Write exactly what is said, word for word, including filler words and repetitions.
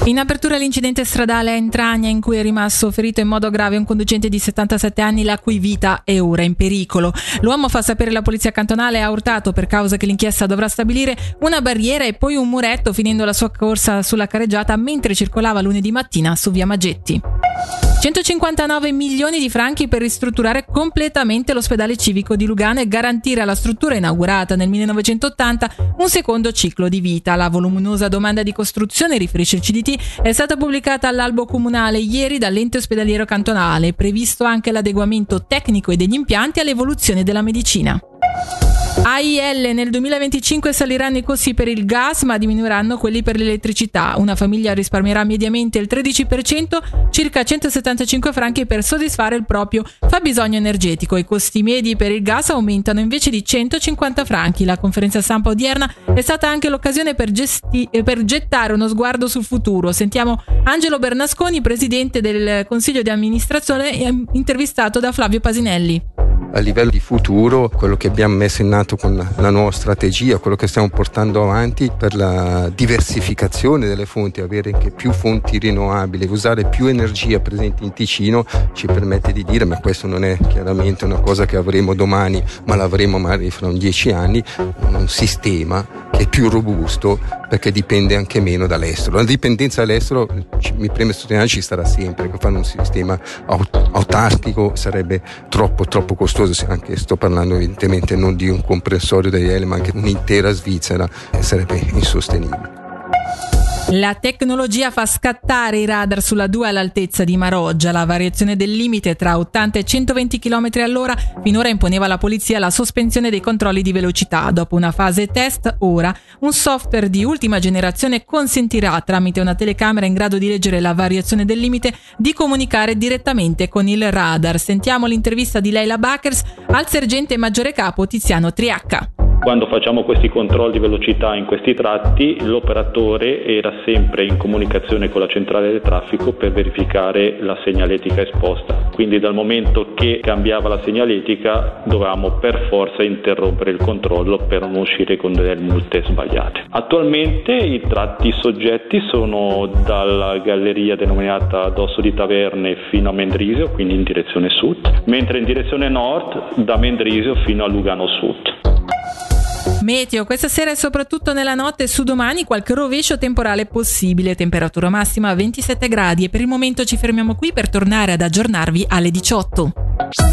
In apertura l'incidente stradale a Entragna in cui è rimasto ferito in modo grave un conducente di settantasette anni la cui vita è ora in pericolo. L'uomo, fa sapere la polizia cantonale, ha urtato, per causa che l'inchiesta dovrà stabilire, una barriera e poi un muretto, finendo la sua corsa sulla carreggiata mentre circolava lunedì mattina su via Maggetti. centocinquantanove milioni di franchi per ristrutturare completamente l'ospedale civico di Lugano e garantire alla struttura inaugurata nel millenovecentottanta un secondo ciclo di vita. La voluminosa domanda di costruzione, riferisce il C D T, è stata pubblicata all'albo comunale ieri dall'ente ospedaliero cantonale. Previsto anche l'adeguamento tecnico e degli impianti all'evoluzione della medicina. A I L: nel duemilaventicinque saliranno i costi per il gas, ma diminuiranno quelli per l'elettricità. Una famiglia risparmierà mediamente il tredici per cento, circa centosettantacinque franchi, per soddisfare il proprio fabbisogno energetico. I costi medi per il gas aumentano invece di centocinquanta franchi. La conferenza stampa odierna è stata anche l'occasione per, gesti- per gettare uno sguardo sul futuro. Sentiamo Angelo Bernasconi, presidente del Consiglio di amministrazione, intervistato da Flavio Pasinelli. A livello di futuro, quello che abbiamo messo in atto con la nuova strategia, quello che stiamo portando avanti per la diversificazione delle fonti, avere anche più fonti rinnovabili, usare più energia presente in Ticino, ci permette di dire, ma questo non è chiaramente una cosa che avremo domani, ma l'avremo magari fra un dieci anni, un sistema che è più robusto perché dipende anche meno dall'estero. La dipendenza dall'estero, mi preme sottolineare, ci sarà sempre, che fare un sistema aut- autarchico sarebbe troppo troppo costoso. Anche sto parlando evidentemente non di un comprensorio degli L, ma anche un'intera Svizzera, sarebbe insostenibile. La tecnologia fa scattare i radar sulla due all'altezza di Maroggia. La variazione del limite tra ottanta e centoventi chilometri all'ora finora imponeva alla polizia la sospensione dei controlli di velocità. Dopo una fase test, ora un software di ultima generazione consentirà, tramite una telecamera in grado di leggere la variazione del limite, di comunicare direttamente con il radar. Sentiamo l'intervista di Leila Bakers al sergente maggiore capo Tiziano Triacca. Quando facciamo questi controlli di velocità in questi tratti, l'operatore era sempre in comunicazione con la centrale del traffico per verificare la segnaletica esposta. Quindi dal momento che cambiava la segnaletica dovevamo per forza interrompere il controllo per non uscire con delle multe sbagliate. Attualmente i tratti soggetti sono dalla galleria denominata Dosso di Taverne fino a Mendrisio, quindi in direzione sud, mentre in direzione nord da Mendrisio fino a Lugano Sud. Meteo: questa sera e soprattutto nella notte su domani qualche rovescio temporale possibile, temperatura massima a ventisette gradi, e per il momento ci fermiamo qui per tornare ad aggiornarvi alle diciotto.